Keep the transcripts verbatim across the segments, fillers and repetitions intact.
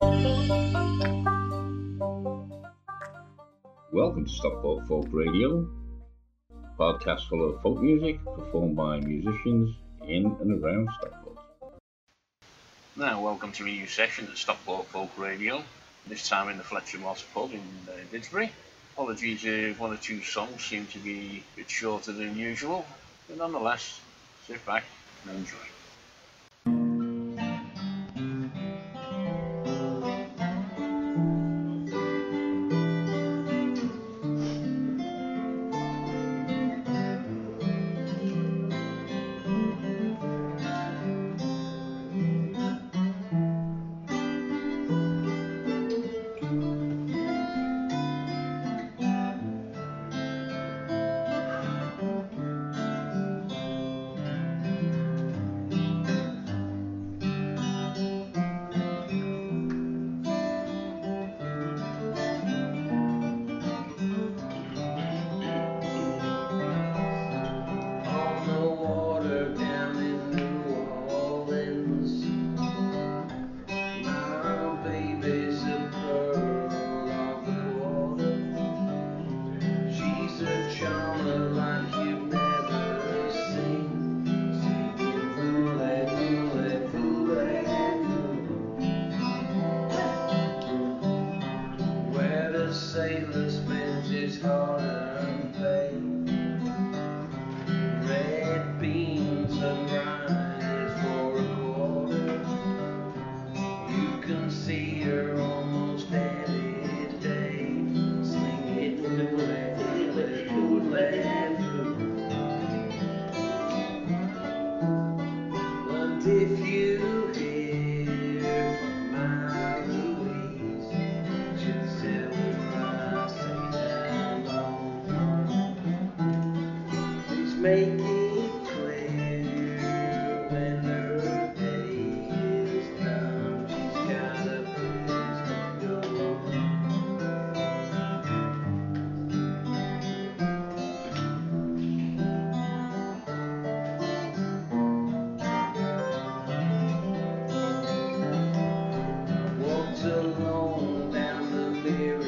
Welcome to Stockport Folk Radio, a podcast full of folk music performed by musicians in and around Stockport. Now, welcome to a new session at Stockport Folk Radio, this time in the Fletcher Moss pub in uh, Didsbury. Apologies if one or two songs seem to be a bit shorter than usual, but nonetheless, sit back and enjoy.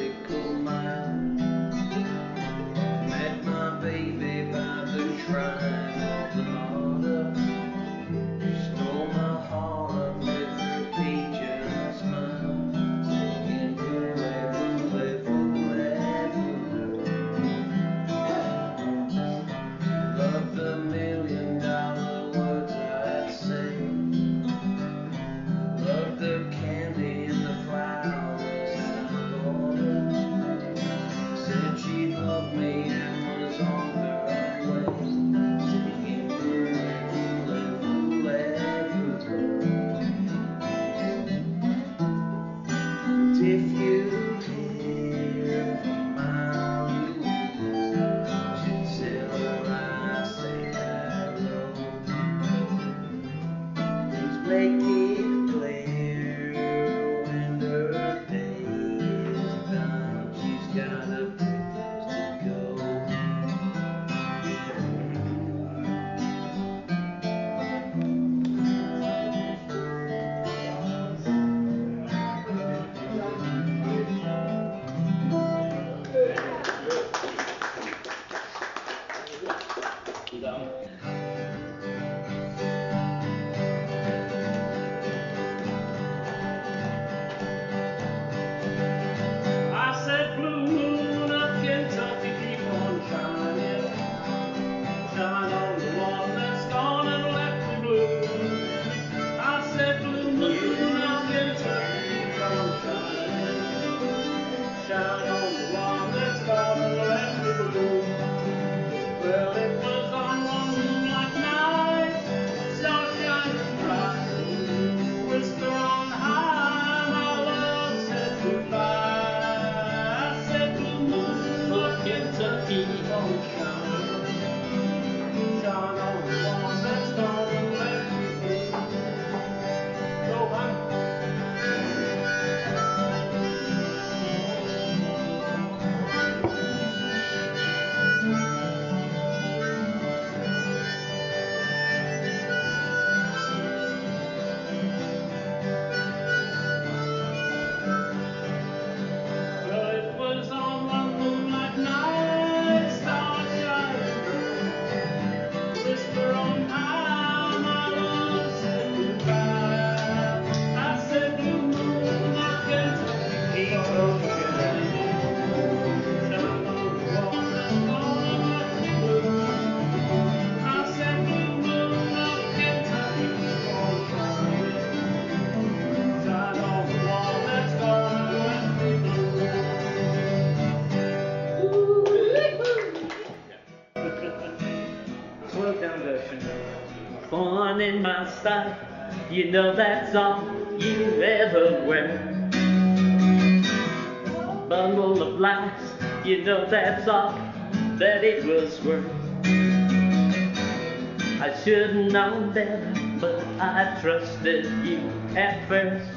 Right. my side, you know that's all you ever were. A bundle of lies, you know that's all that it was worth. I should've known better, but I trusted you at first.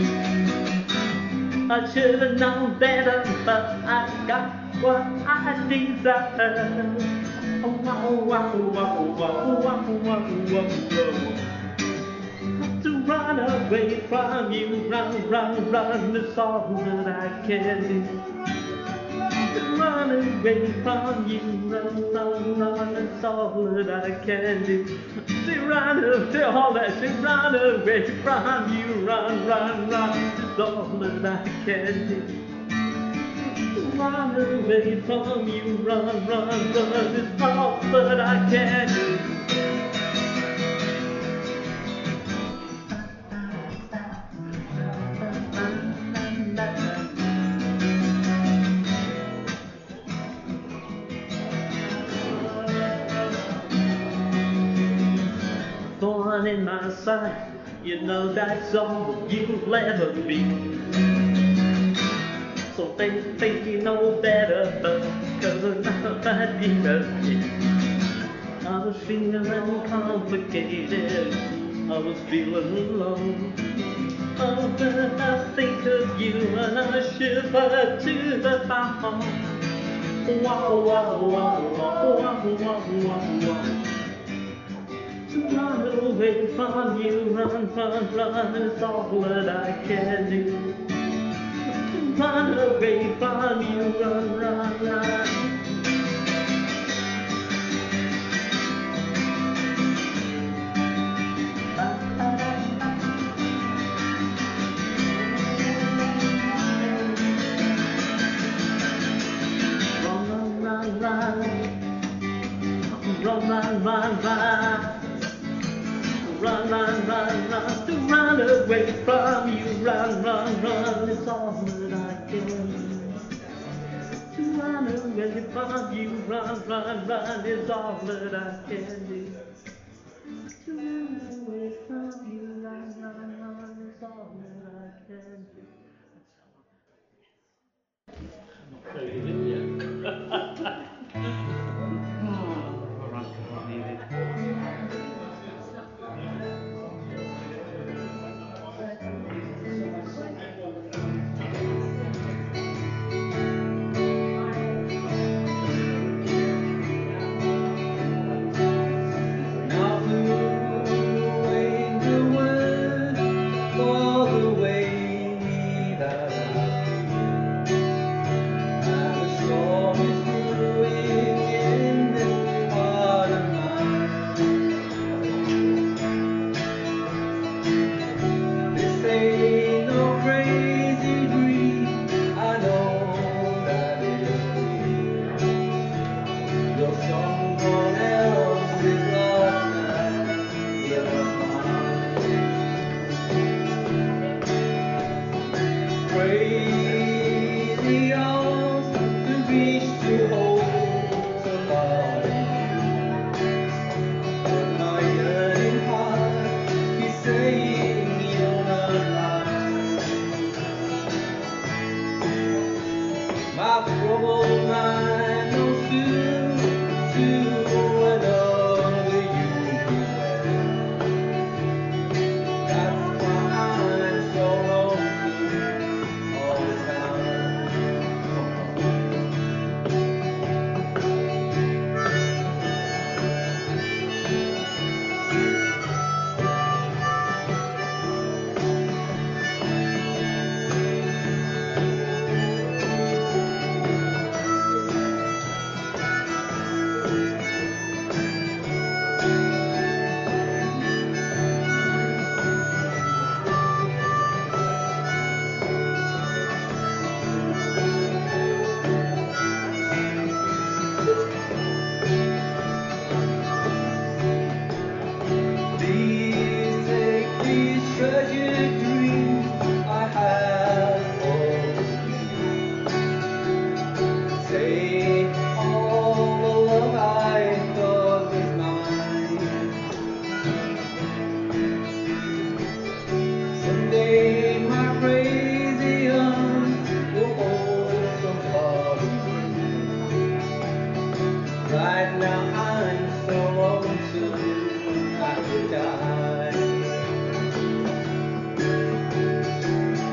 I should've known better, but I got what I deserve. Oh, wow, wow, wow, wow, wow, wow, wow, wow. To run away from you, run, run, run, that's all that I can do. To run away from you, run, run, run, that's all that I can do. To run away, all that, to run away from you, run, run, run, that's all that I can do. To run away from you, run, run, run, that's all that I can do. Thorn in my side, you know that's all you'll ever be. So think, think you know better, but cause I'm not that deep of it. I was feeling complicated, I was feeling alone. Oh, but I think of you and I shiver to the bone. Wow, wow, wow, wow, wow, wow, wow, wow. To run away from you, run, run, run, is all that I can do. To run away from you, run, run, run. Run, run, run, run, run, run, run. Run, run, run, run, to run away from you, run, run, run, it's all that I can do. To run away from you, run, run, run, is all that I can do. To run away from you, run, run, run, is all that I can do.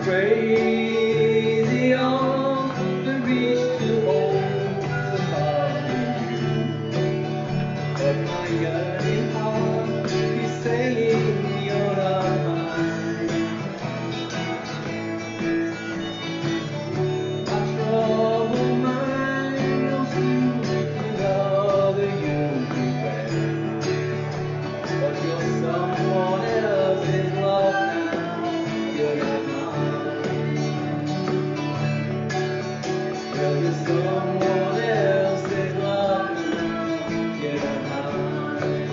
crazy on the reach to hold the heart in you. But my yearning heart is saying you're not mine. My troubled mind knows you with other you'll be better. But you're someone else's love now, you're not mine. Well, you're someone else's love now, you're not mine.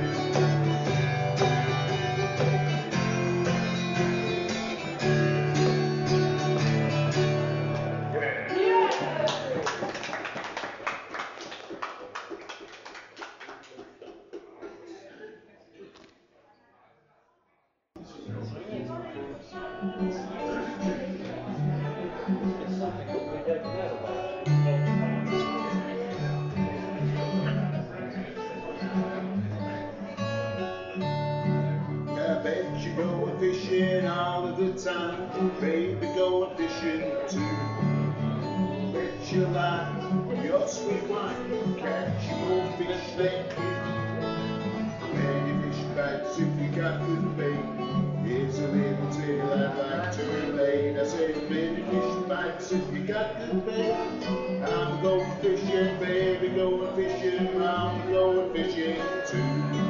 I bet you go fishing all of the time, baby, going fishing too. Bet your life, your sweet wife, catch you more fish than you. Many fish bites if you got good bait. Here's a little tale I'd like to relate. I said many fish bites if you got good bait. I'm going fishing, baby, going fishing, I'm going fishing too.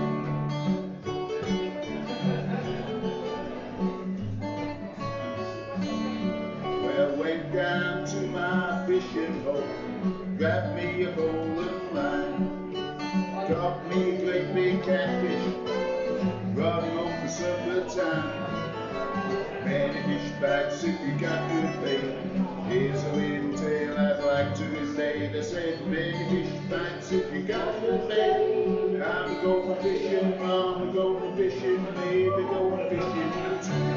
Well, went down to my fishing hole, grabbed me a bowl of line, caught me a great big catfish, brought him home for supper time. Many fish bites if you got good bait. Here's a little tale I'd like to relate. I said many fish bites if you got good bait. I'm going fishing, I'm going fishing, maybe going fishing too.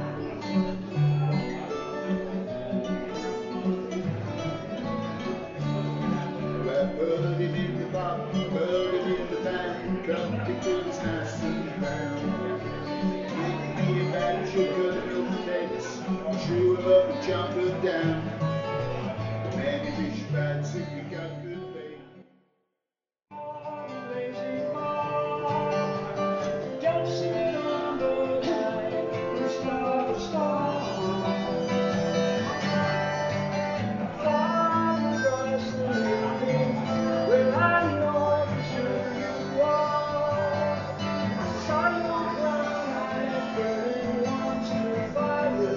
Well, put him in the bottom, put him in the pan, cook it till it's nice and brown. Give me a batch of good milk eggs, chew them up and chop them down. Many fish bites if you got good bait. Don't sit on the line, star to star. Far across the river, where I know for sure you are. Saw your brown eyes burning once through fire.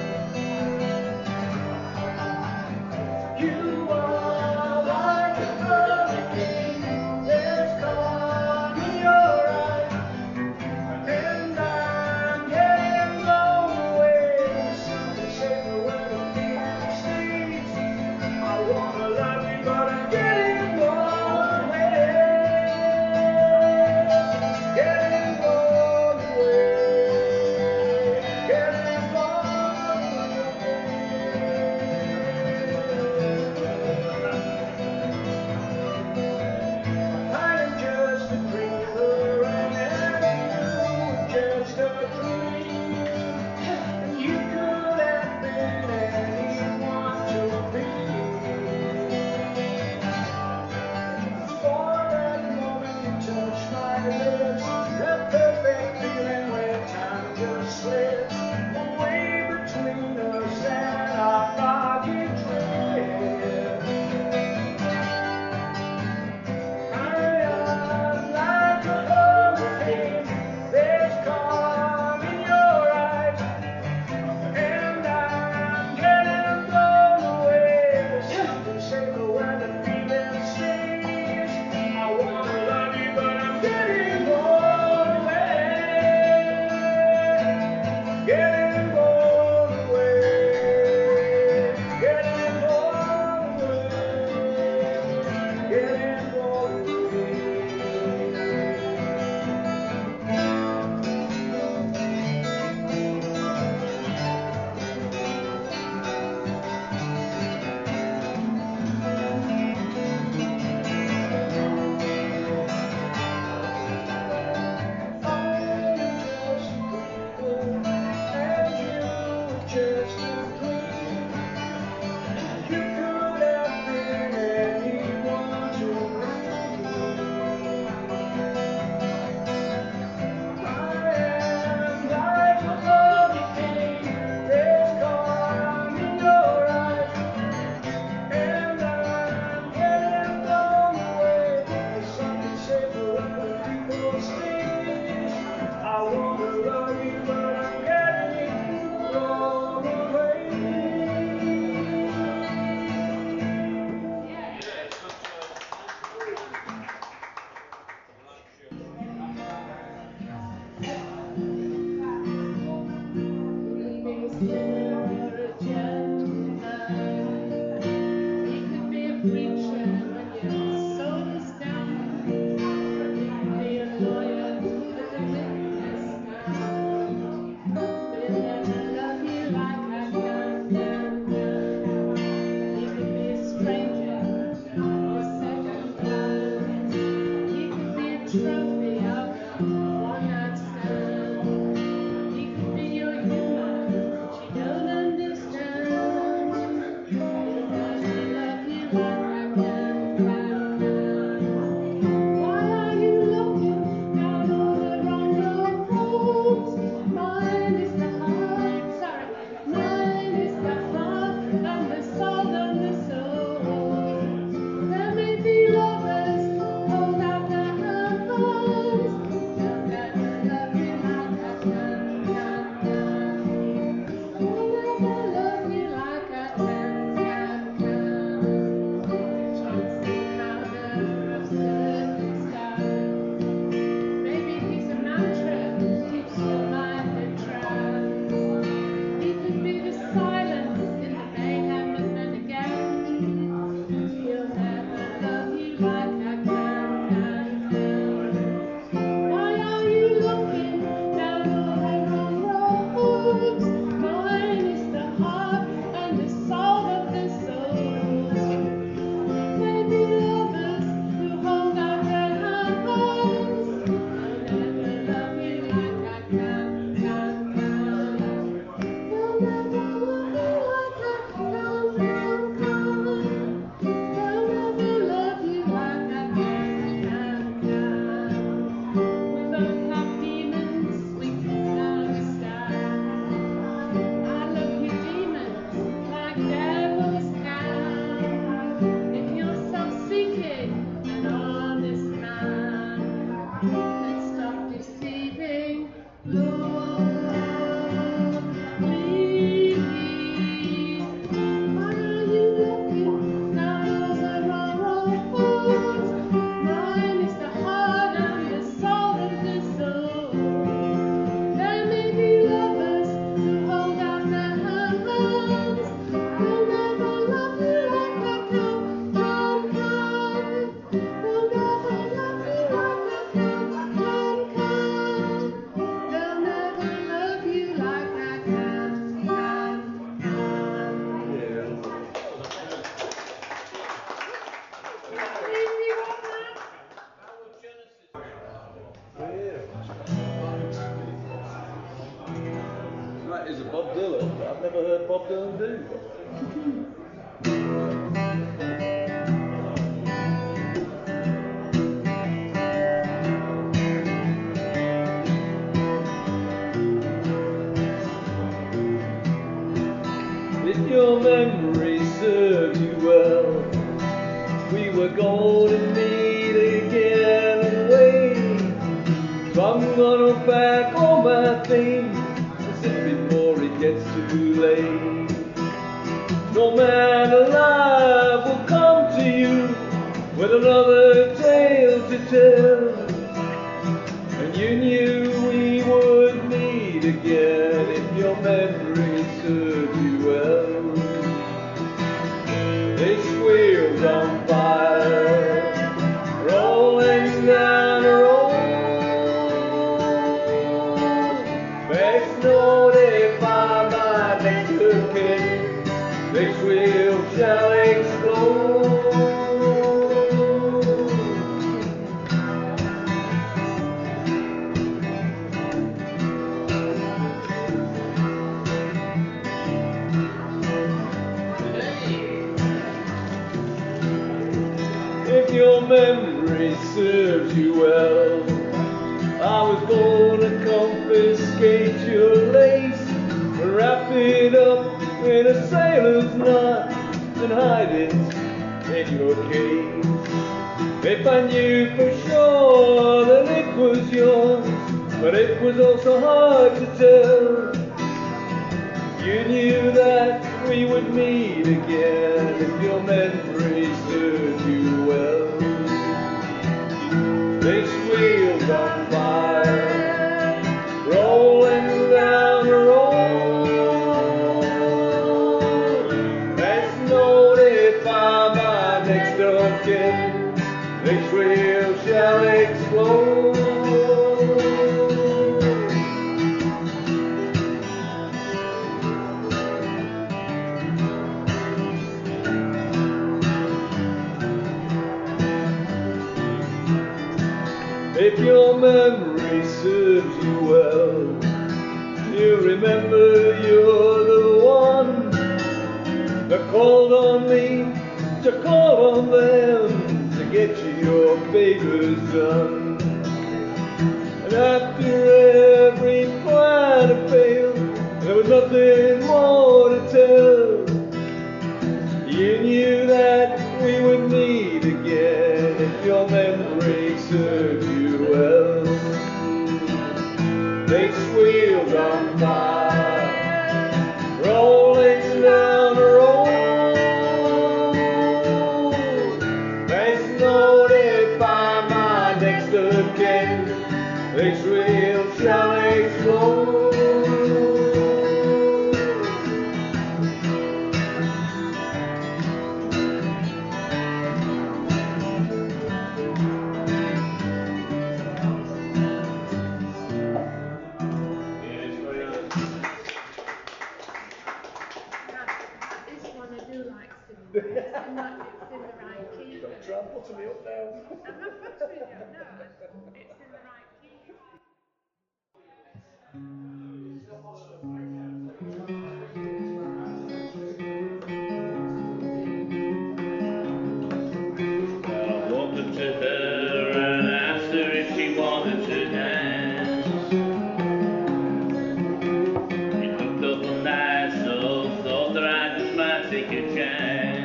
You are like a hurricane, there's calm in your eyes. And I'm getting blown away. Something safer when the feeling stays. I wanna love you, but I'm getting blown away. Getting blown away. Getting blown away. I'm just a dreamer, and you're just a dream. And you could have been anyone to be. For that moment you touched my lips, that perfect feeling where time just slips away between us and our foggy trip. I am like a hurricane, there's calm in your eyes. And I'm getting blown away. There's something safer when the feeling stays. I wanna love you, but I'm getting blown away. Getting blown away. Bob Dylan do. If your memory serves you well, we were going to meet again and wait. So I'm gonna pack all my things before it gets too late. No man alive will come to you with another tale to tell. And you knew we would meet again if your memory served you well. This wheel's on fire, rolling down the road. Best notify my next of kin, this wheel shall explode. If your memory serves you well, I was gonna confiscate your lace and wrap it up in a sailor's knot and hide it in your case. If I knew for sure that it was yours, but it was also hard to tell. You knew that we would meet again if your memory served you well. This wheel's on fire, rolling down the road. Let's notify my next of kin, this wheel shall explode. If your memory serves you well, you remember you're the one that called on me to call on them to get you your favors done. And after every plan had failed, there was nothing more to tell. You knew that we would meet again if your memory served you well. This wheel's on fire, rolling down the road. Let's notify my next of kin, this wheel shall explode. It's not, it's in the right key. Don't try and butter me up now. I'm not buttering you, no. It's in the right key. I walked up to her and asked her if she wanted to dance. She looked up on that, so thought that I just might take a chance.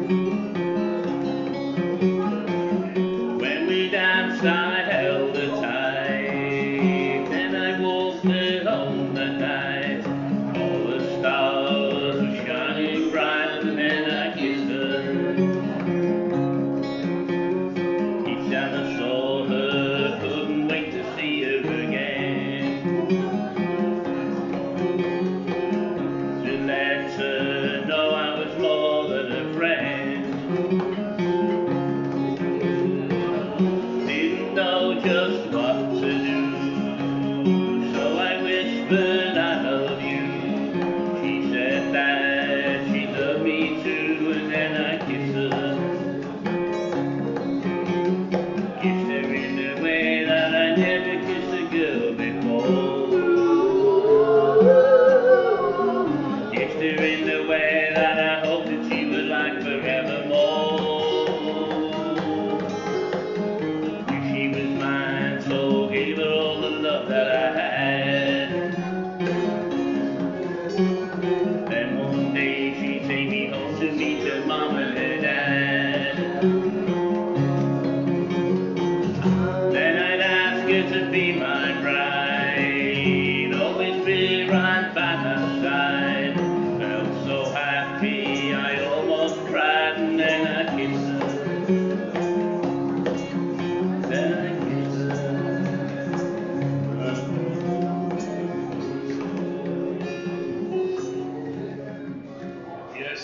When we danced, I held her tight, then I walked her home that night. All the stars were shining bright, and then I kissed her. Each time I saw her, couldn't wait to see her again. To let her know I was more than a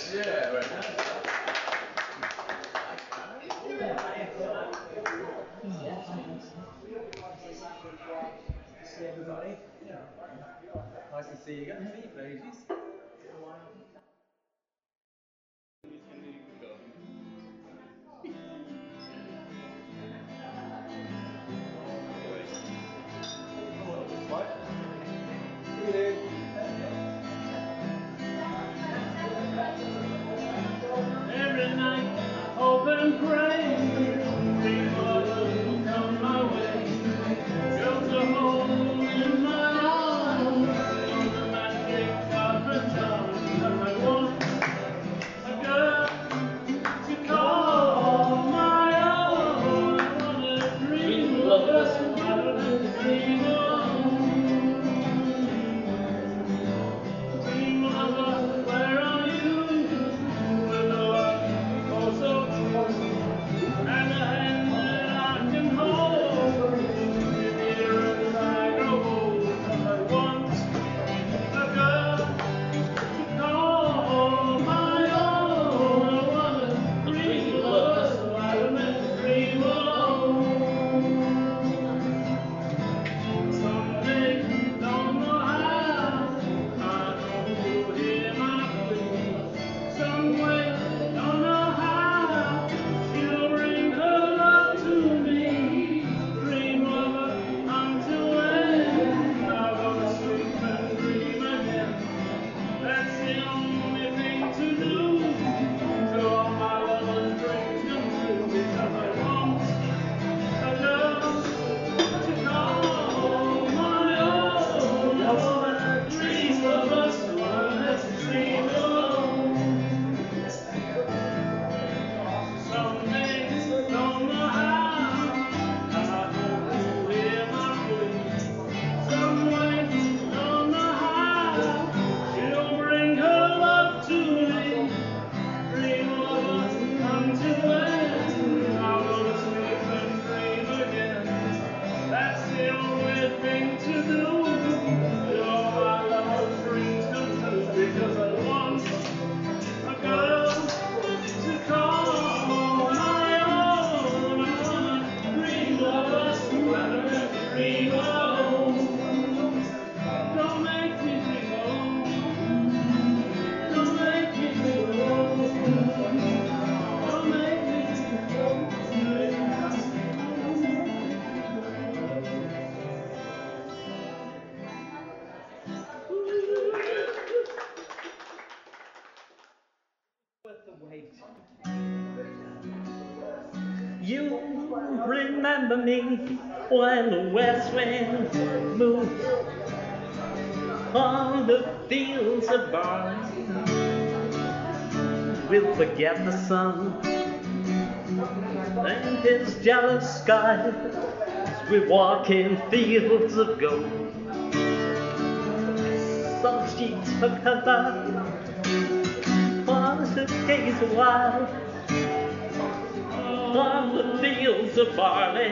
Yes. Yeah, very nice. See everybody. Nice to see you again. See you for ages. Every night I hope and pray people will come my way. Just a hole in my arms, the magic carpet charms. I want a girl to call my own. I want a dream lover, a dream alone. Dream lover, where are you? And a hand that I can hold. Here as I grow old, I want a girl to call my own. I want a dream lover, so I don't dream alone. Someday, don't know how, I know you'll hear my plea. Some way, don't know how, she'll bring her love to me. Dream lover, until when I'll go to sleep and dream again. That's the only thing to do, to all my lover's dreams come true. Because I want a girl to call my own. I want a dream lover, so I dream alone. Someday, don't know how, I hope you'll hear my plea. Some way, don't know how, she'll bring her love to me. Dream lover, until when I'll go to sleep and dream again. That's the only thing to do, till all my love's dreams come true. Because I want a girl to call my own. I want a dream lover, so I don't dream alone. Don't make me dream alone. Don't make me dream alone. Don't make me dream alone. Worth the wait. You remember me when the west wind moves on the fields of barley. We'll forget the sun and his jealous sky as we walk in fields of gold. Some she took her love on the days a while on the fields of barley.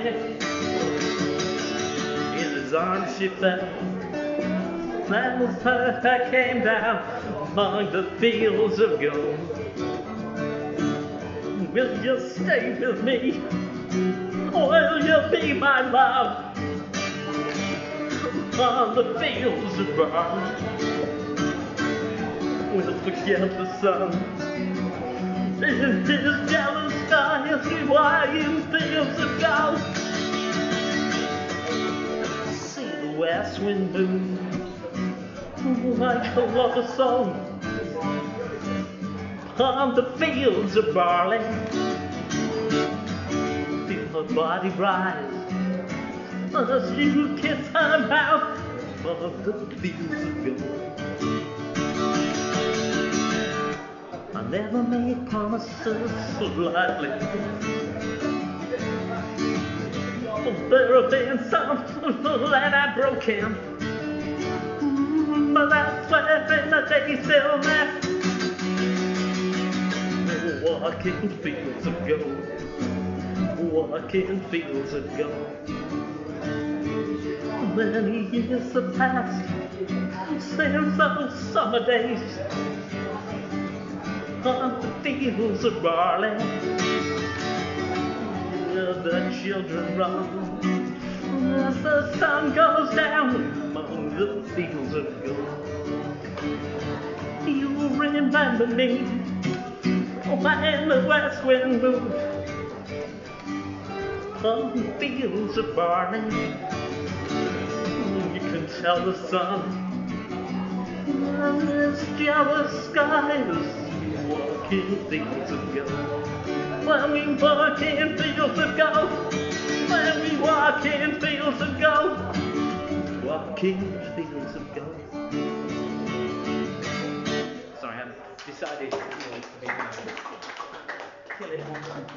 In his arms she fell, and with her I came down among the fields of gold. Will you stay with me? Will you be my love on the fields of barley? We'll forget the sun in his jealous sky as we walk in fields of gold. See the west wind move like a love song on the fields of barley. Feel her body rise as you kiss her mouth on the fields of gold. I never made promises so lightly. There have been some that I broke in, but that's where in the day still left. Walking fields of gold, walking fields of gold. Many years have passed since those summer days on the fields of barley, the children run as the sun goes down among the fields of gold. You remember me when the west wind moved on the fields of barley. You can tell the sun and this jealous skies walk in fields of gold. When we walk in fields of gold, when we walk in fields of gold, walk in fields of gold. Sorry, I've decided to kill it one time.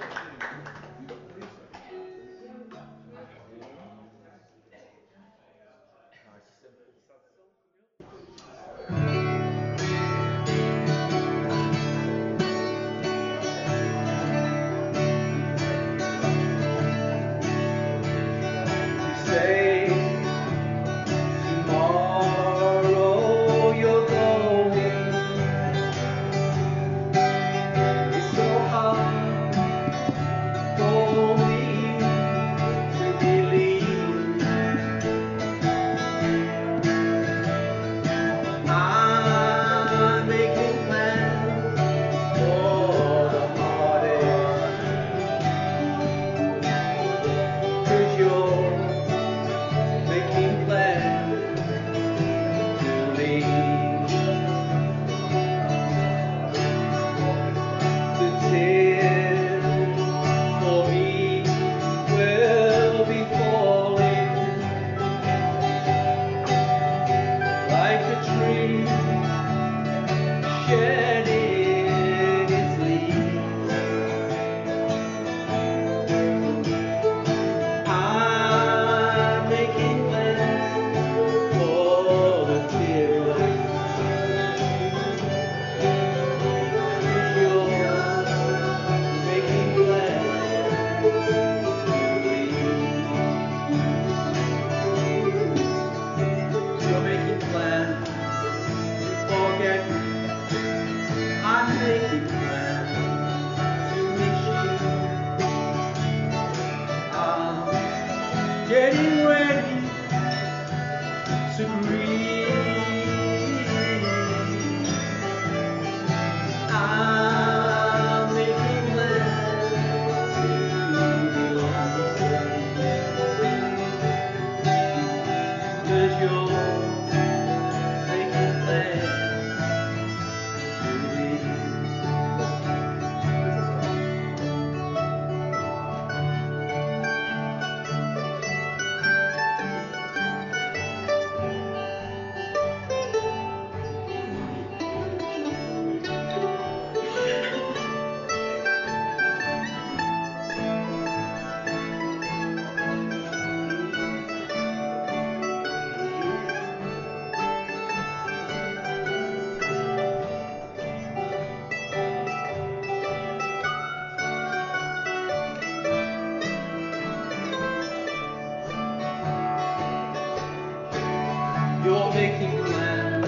You're making plans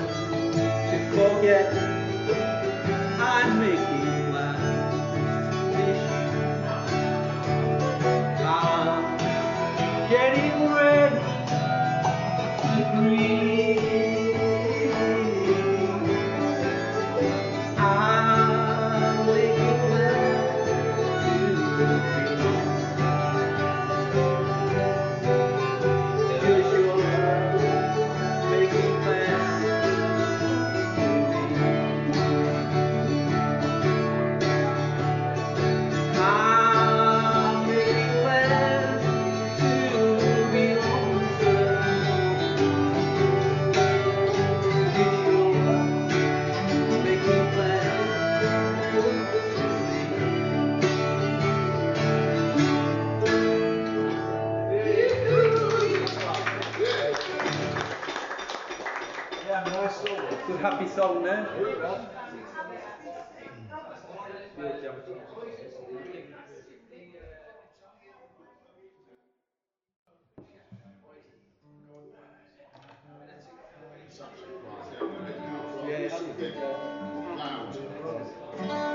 to forget. I'm making plans to miss you. I'm getting ready to breathe. I'm making plans to breathe. Making plans to Good happy song there. Yeah,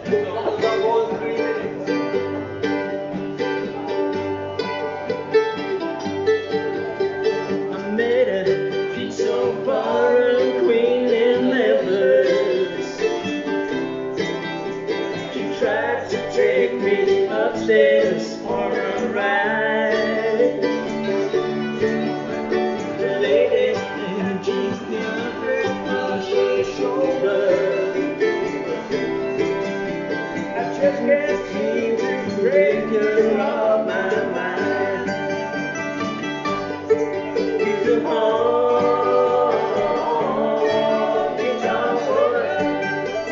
That's about one, three minutes. I met her, she's so foreign, queen in leathers. She tried to take me upstairs for a ride. The lady, and she's never across her shoulder. I just can't seem to break her off my mind. She's a honky-tonk woman.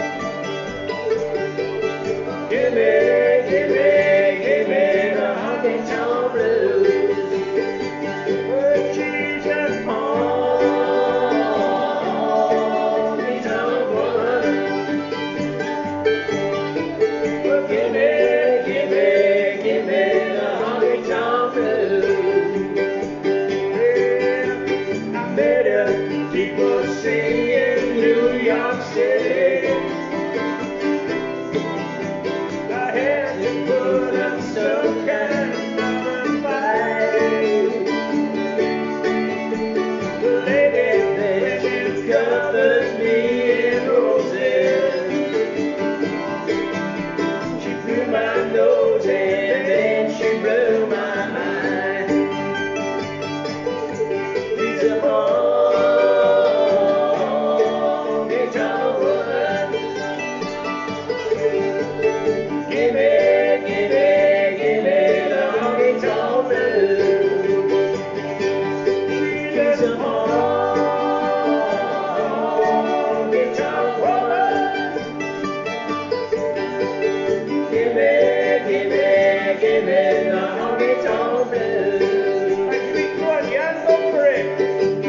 Give me, give me, give me the honky-tonk blues. Well, she's a honky-tonk woman. Well, give me, give me, give me the honky-tonk blues. Yeah, I met her, people singing New York City. I had to put up some kind of a fight. The lady there, she covers me in roses. She blew my nose and then she blew my mind. She's a honky-tonk woman. Give me, give me, give me the honky-tonk blues. She's a honky-tonk woman. Give me, give me, give me the honky-tonk blues. I speak one young hombre.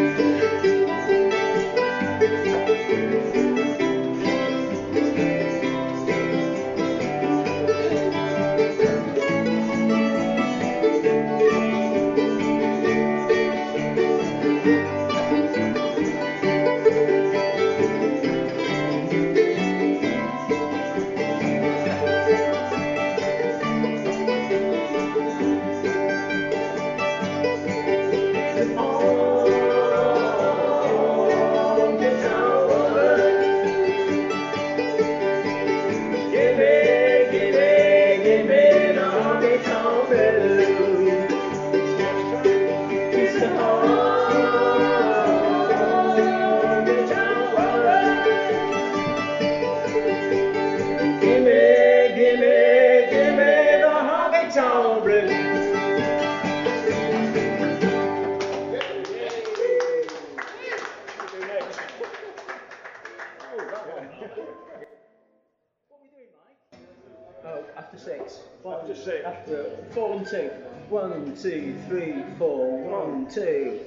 Oh, after six. After six. After four and two. One, two, three, four. One, two.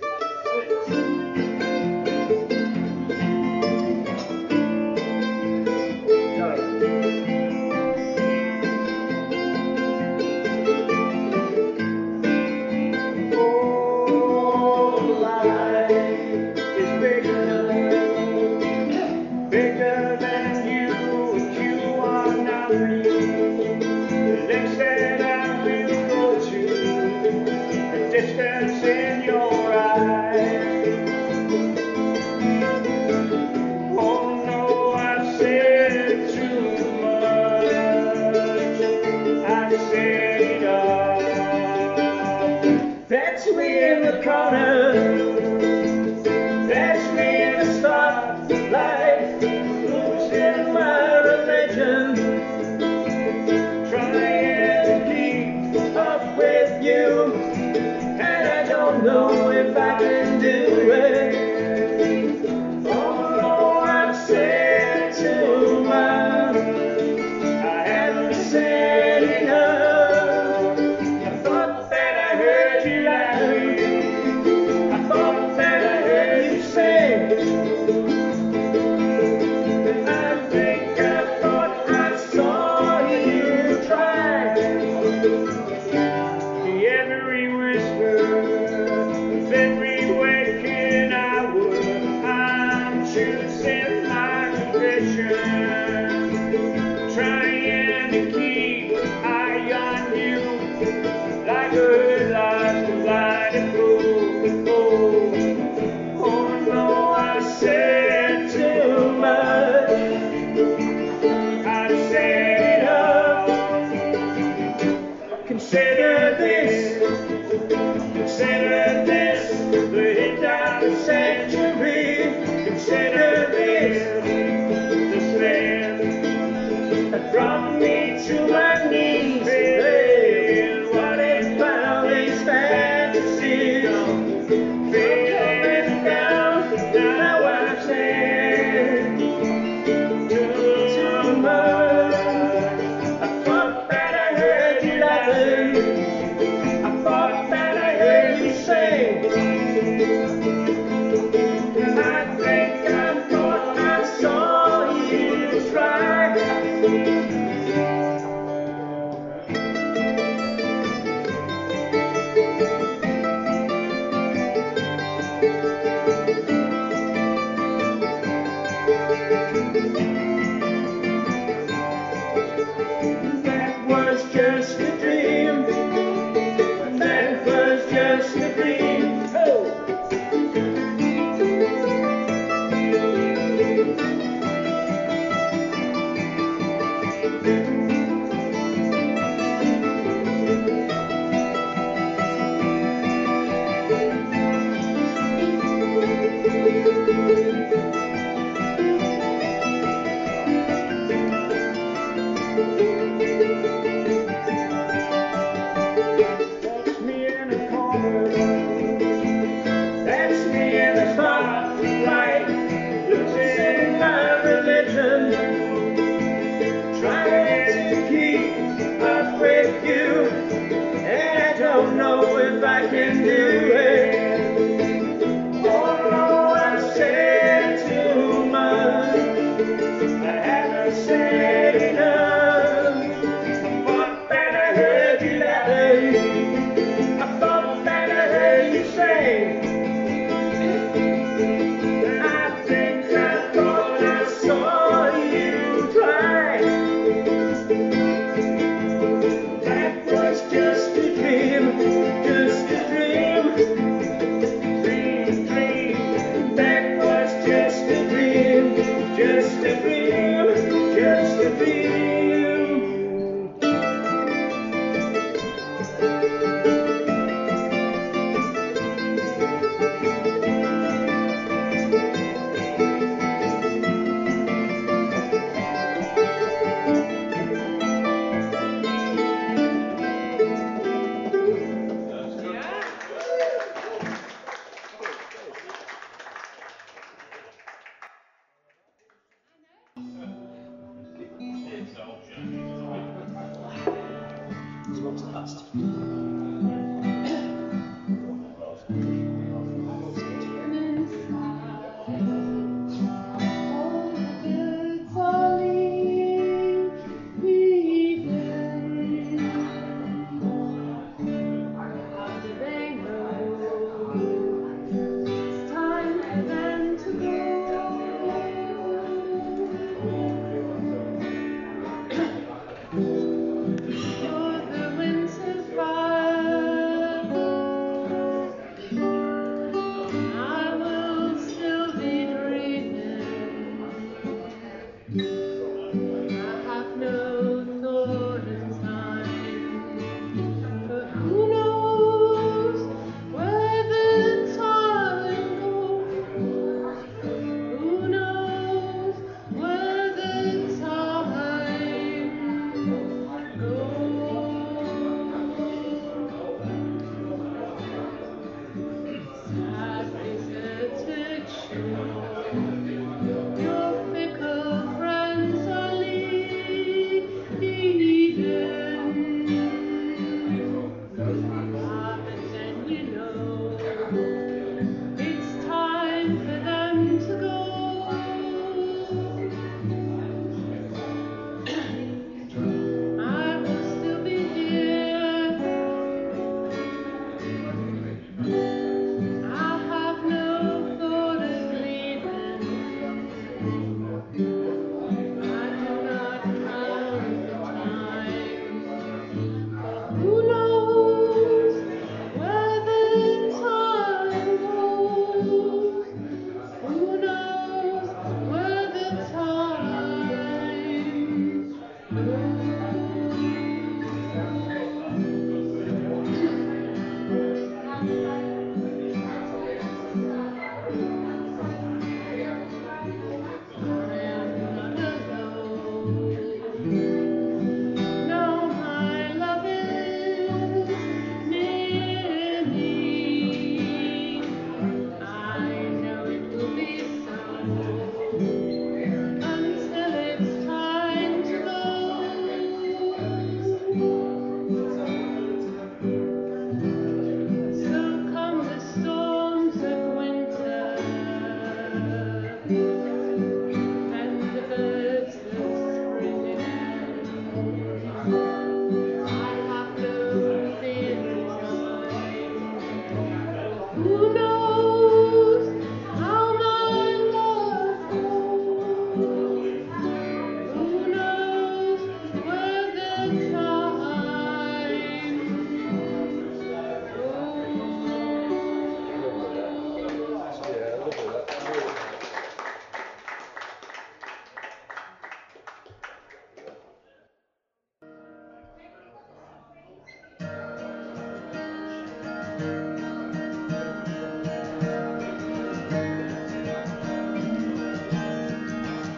Distance in your eyes. Oh no, I said too much. I said it all. That's me in the corner. That's me in the spotlight. Losing my religion. Trying to keep Up with you. And I don't know if I can do it. Oh no, I've said too much. I haven't said enough. I thought that I heard you loud. I thought to my knees. Hey, what if all these fantasies come coming down? Now I say too much. I thought that I heard you laughing. I thought that I heard you sing. I think I thought I saw you try. That was just a dream. That was just a dream. Oh. That's me in the corner. That's me in the spotlight, losing my religion, trying to keep up with you, and I don't know if I can do it. Oh no, I said too much. I haven't said enough. I thought that I heard you laughing. I thought that I heard you say. I think I thought I saw you try. That was just a dream, just a dream. Dream, dream. That was just a dream, just a dream, just a dream. You're the winter fire.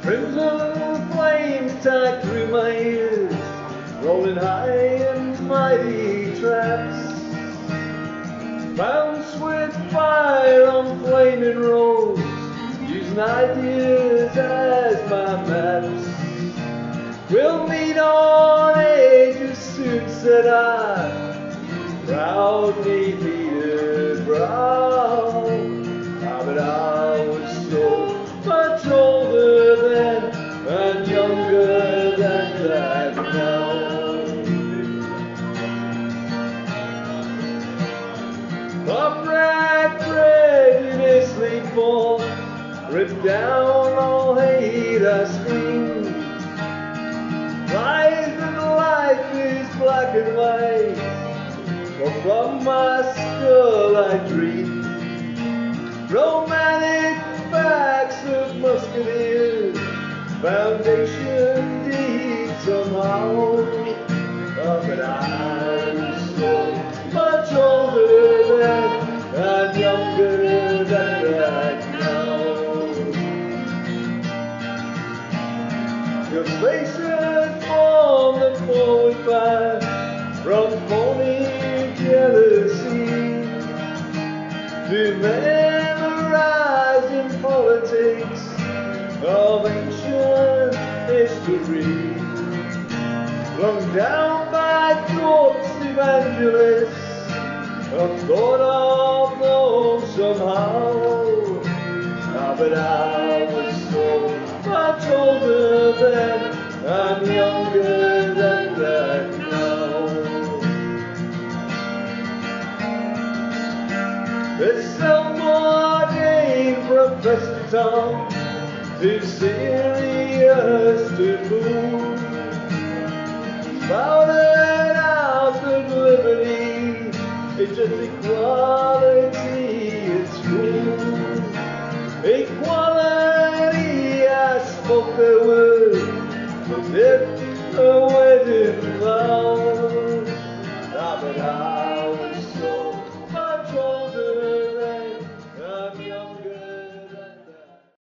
Crimson flames tied through my ears, rolling high in mighty traps. Bounce with fire on flaming roads, using ideas as my maps. We'll meet on ages soon, said I, proudly needed brow. Ah, but I was so much older then and younger than that now. Upright, prejudice born, ripped down all hate I scream. Life and life is black and white, for from my skull I dream. Romantic backs of musketeers, foundation deep somehow. Oh, but I was so much older then and younger than that now. Your faces form the forward path from phony jealousy to memorize in politics of ancient history, flung down by corpse evangelists, a thought of those somehow. Ah, but I was so much older then and younger than that now. This self-ordained Professor Tom, too serious to move, spouted out that liberty is just equality at school. Equality